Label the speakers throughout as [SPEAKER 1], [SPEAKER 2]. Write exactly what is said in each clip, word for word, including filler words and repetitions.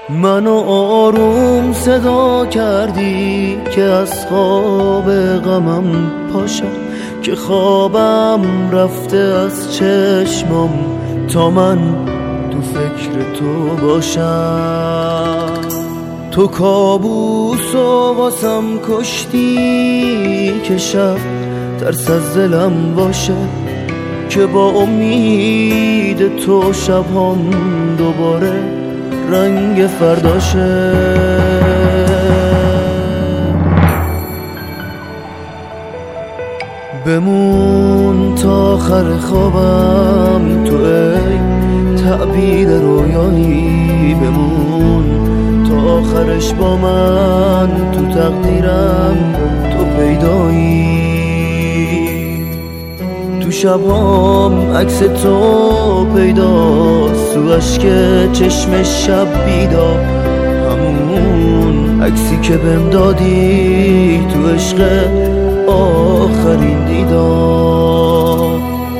[SPEAKER 1] منو آروم صدا کردی که از خواب غمم پاشم، که خوابم رفته از چشمم تا من تو فکر تو باشم. تو کابوس و واسم کشتی که شب ترس از دلم باشه، که با امید تو شبام دوباره رنگ فرداشه. بمون تا آخر خوابم تو ای تعبیر رویایی، بمون تا آخرش با من تو تقدیرم تو پیدایی. تو شبام عکس تو پیداست، تو عشق چشم شب بیدار، همون عکسی که بهم دادی تو عشق آخرین دیدار.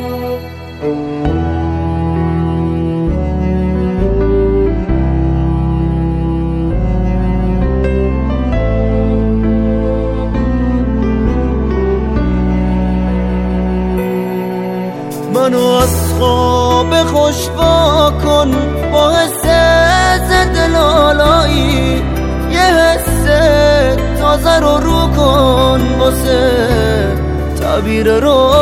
[SPEAKER 1] منو از خواب خوش واکن با حس زنده لالایی، یه حس تازه رو رو کن واسه تعبیر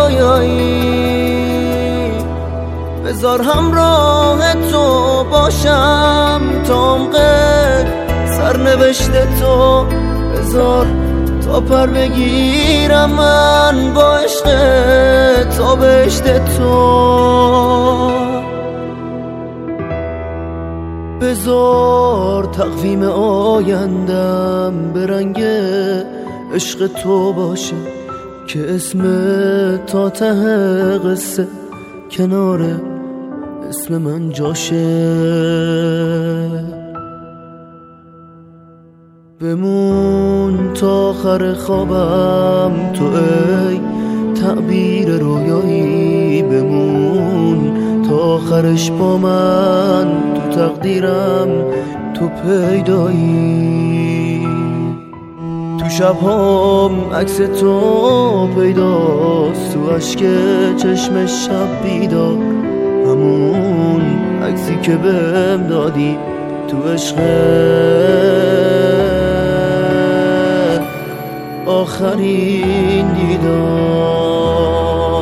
[SPEAKER 1] رویایی. بذار همراه تو باشم تا عمق سرنوشت تو، بذار تا پر بگیرم من با عشق تا بهشت تو. بذار تقویم آیندم به رنگ عشق تو باشه، که اسم تا ته قصه کنار اسم من جاشه. بمون تا آخر خوابم تو ای تعبیر رویایی، بمون تا آخرش با من تو تقدیرم تو پیدایی. تو شبهام عکس تو پیداست، تو عشق چشم شب بیدار، همون عکسی که بهم دادی تو عشق آخرین دیدار.